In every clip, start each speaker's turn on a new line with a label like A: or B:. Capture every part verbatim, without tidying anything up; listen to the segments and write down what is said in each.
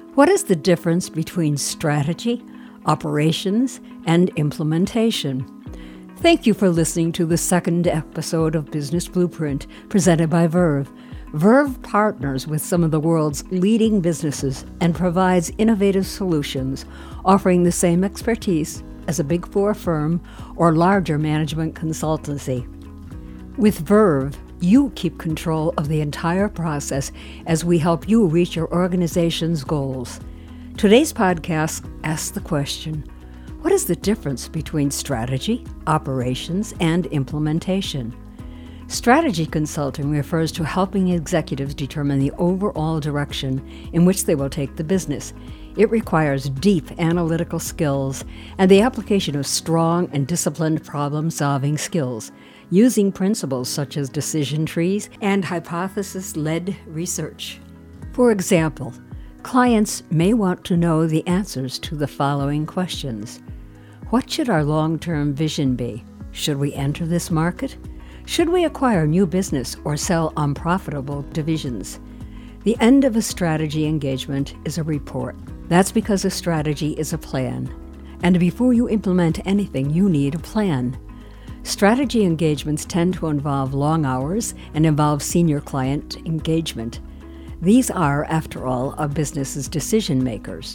A: What is the difference between strategy, operations, and implementation? Thank you for listening to the second episode of Business Blueprint, presented by Verve. Verve partners with some of the world's leading businesses and provides innovative solutions, offering the same expertise as a Big Four firm or larger management consultancy. With Verve, you keep control of the entire process as we help you reach your organization's goals. Today's podcast asks the question, what is the difference between strategy, operations, and implementation? Strategy consulting refers to helping executives determine the overall direction in which they will take the business. It requires deep analytical skills and the application of strong and disciplined problem-solving skills, using principles such as decision trees and hypothesis-led research. For example, clients may want to know the answers to the following questions. What should our long-term vision be? Should we enter this market? Should we acquire new business or sell unprofitable divisions? The end of a strategy engagement is a report. That's because a strategy is a plan. And before you implement anything, you need a plan. Strategy engagements tend to involve long hours and involve senior client engagement. These are, after all, a business's decision makers.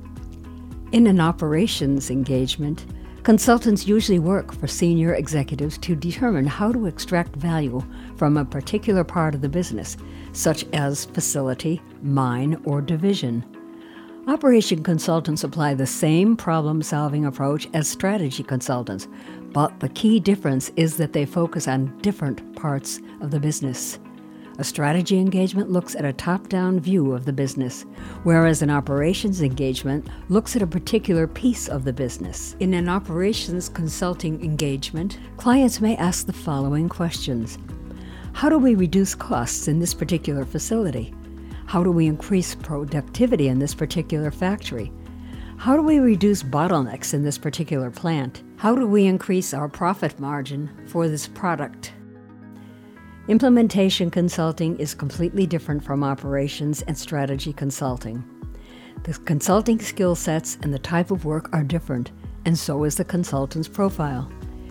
A: In an operations engagement, consultants usually work for senior executives to determine how to extract value from a particular part of the business, such as facility, mine, or division. Operation consultants apply the same problem-solving approach as strategy consultants, but the key difference is that they focus on different parts of the business. A strategy engagement looks at a top-down view of the business, whereas an operations engagement looks at a particular piece of the business. In an operations consulting engagement, clients may ask the following questions. How do we reduce costs in this particular facility? How do we increase productivity in this particular factory? How do we reduce bottlenecks in this particular plant? How do we increase our profit margin for this product? Implementation consulting is completely different from operations and strategy consulting. The consulting skill sets and the type of work are different, and so is the consultant's profile.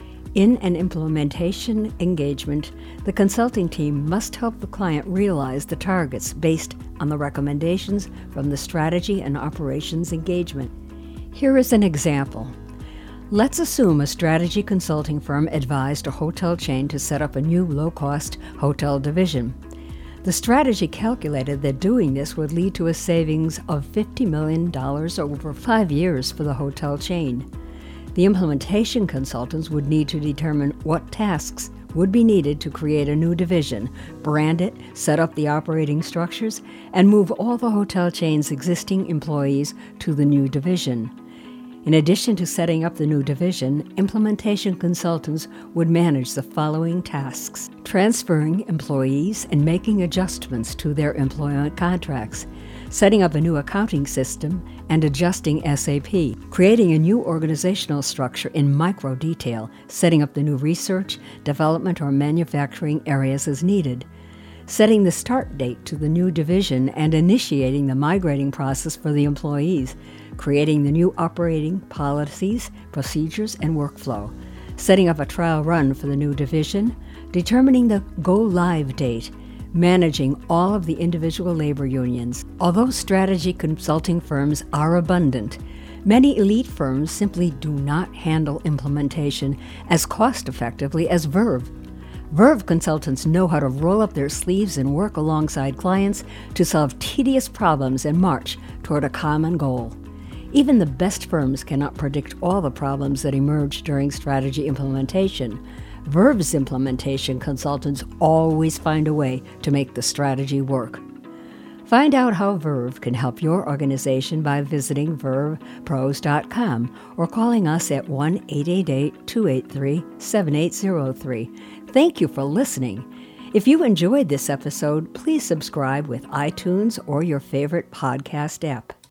A: In an implementation engagement, the consulting team must help the client realize the targets based on the recommendations from the strategy and operations engagement. Here is an example. Let's assume a strategy consulting firm advised a hotel chain to set up a new low-cost hotel division. The strategy calculated that doing this would lead to a savings of fifty million dollars over five years for the hotel chain. The implementation consultants would need to determine what tasks would be needed to create a new division, brand it, set up the operating structures, and move all the hotel chain's existing employees to the new division. In addition to setting up the new division, implementation consultants would manage the following tasks: transferring employees and making adjustments to their employment contracts, setting up a new accounting system and adjusting S A P, creating a new organizational structure in micro detail, setting up the new research, development, or manufacturing areas as needed, setting the start date to the new division and initiating the migrating process for the employees, creating the new operating policies, procedures, and workflow, setting up a trial run for the new division, determining the go-live date, managing all of the individual labor unions. Although strategy consulting firms are abundant, many elite firms simply do not handle implementation as cost-effectively as Verve. Verve consultants know how to roll up their sleeves and work alongside clients to solve tedious problems and march toward a common goal. Even the best firms cannot predict all the problems that emerge during strategy implementation. Verve's implementation consultants always find a way to make the strategy work. Find out how Verve can help your organization by visiting verve pros dot com or calling us at one eight eight eight, two eight three, seven eight zero three. Thank you for listening. If you enjoyed this episode, please subscribe with iTunes or your favorite podcast app.